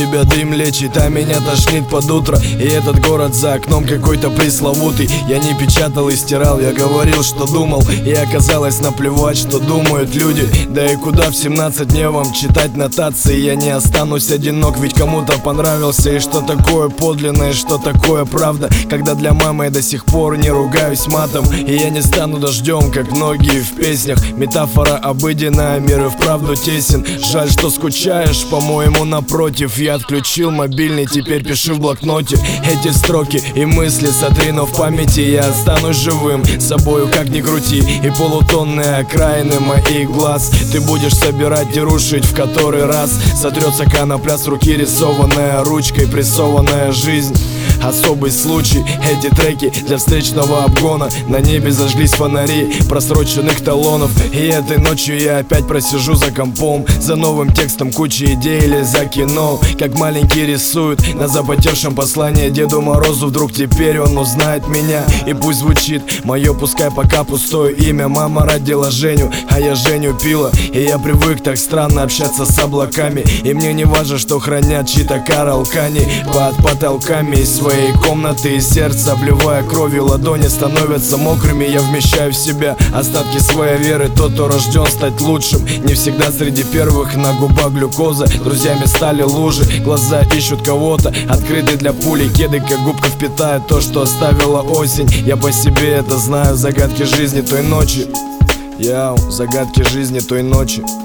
тебя дым лечит, а меня тошнит под утро. И этот город за окном какой-то пресловутый. Я не печатал и стирал, я говорил, что думал. И оказалось наплевать, что думают люди. Да и куда в 17 мне вам читать нотации? Я не останусь одинок, ведь кому-то понравился. И что такое подлинное, что такое правда, когда для мамы я до сих пор не ругаюсь матом. И я не стану дождем, как многие в песнях. Метафора обыденная, мир и вправду тесен. Жаль, что скучаешь, по-моему, напротив. Я отключил мобильный, теперь пишу в блокноте эти строки и мысли сотри, но в памяти я останусь живым собою, как ни крути. И полутонные окраины моих глаз ты будешь собирать и рушить в который раз. Сотрется конопля с руки, рисованная ручкой, прессованная жизнь. Особый случай, эти треки для встречного обгона. На небе зажглись фонари просроченных талонов. И этой ночью я опять просижу за компом, за новым текстом куча идей или за кино. Как маленький рисует на запотевшем послание Деду Морозу. Вдруг теперь он узнает меня, и пусть звучит мое, пускай пока пустое имя. Мама родила Женю, а я Женю пила. И я привык так странно общаться с облаками. И мне не важно, что хранят чьи-то каралкани под потолками из своей комнаты. И сердце, обливая кровью ладони, становятся мокрыми. Я вмещаю в себя остатки своей веры. Тот, кто рожден стать лучшим, не всегда среди первых. На губах глюкоза, друзьями стали лужи. Глаза ищут кого-то, открыты для пули. Кеды, как губка, впитают то, что оставила осень. Я по себе это знаю, загадки жизни той ночи. Яу, загадки жизни той ночи.